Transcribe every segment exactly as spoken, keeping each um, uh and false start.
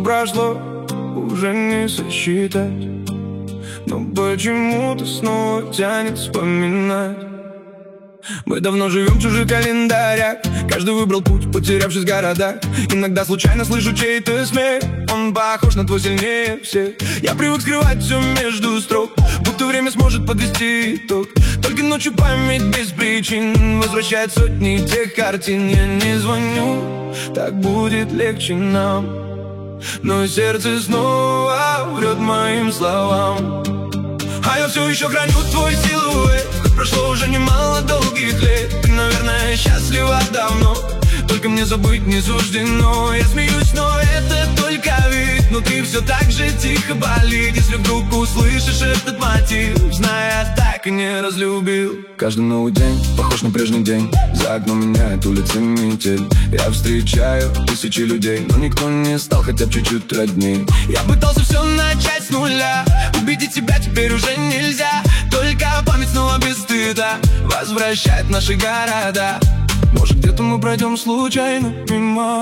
прошло уже не сосчитать, но почему-то снова тянет вспоминать. Мы давно живем в чужих календарях, каждый выбрал путь, потерявшись в городах. Иногда случайно слышу чей-то смех, он похож на твой сильнее всех. Я привык скрывать все между строк, будто время сможет подвести итог. Только ночью память без причин возвращает сотни тех картин. Я не звоню, так будет легче нам, но сердце снова врет моим словам. А я все еще храню твой силуэт, прошло уже немало долгих лет. Ты, наверное, счастлива давно, только мне забыть не суждено. Я смеюсь, но это только вид, внутри все так же тихо болит. Если вдруг услышишь этот мотив, зная, так и не разлюбил. Каждый новый день похож на прежний день, за окном меняет улицы метель. Я встречаю тысячи людей, но никто не стал хотя бы чуть-чуть родней. Я пытался все начать с нуля, убедить тебя теперь уже нельзя. Только память снова без стыда возвращает наши города. Может, где-то мы пройдем случайно мимо,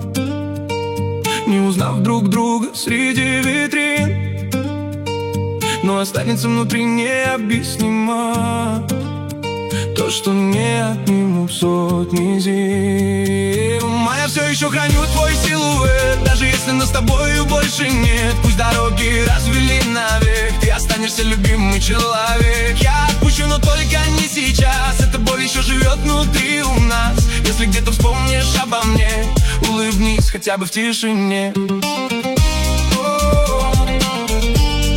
не узнав друг друга среди витрин, но останется внутри необъяснимо то, что не отниму в сотни зим. А я все еще храню твой силуэт, даже если нас с тобою больше нет. Пусть дороги развели навек, ты останешься любимый человек. Я отпущу, но только не сейчас, эта боль еще живет внутри у нас. Если где-то вспомнишь обо мне, улыбнись хотя бы в тишине.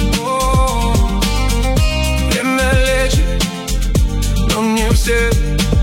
Время лечит, но не все.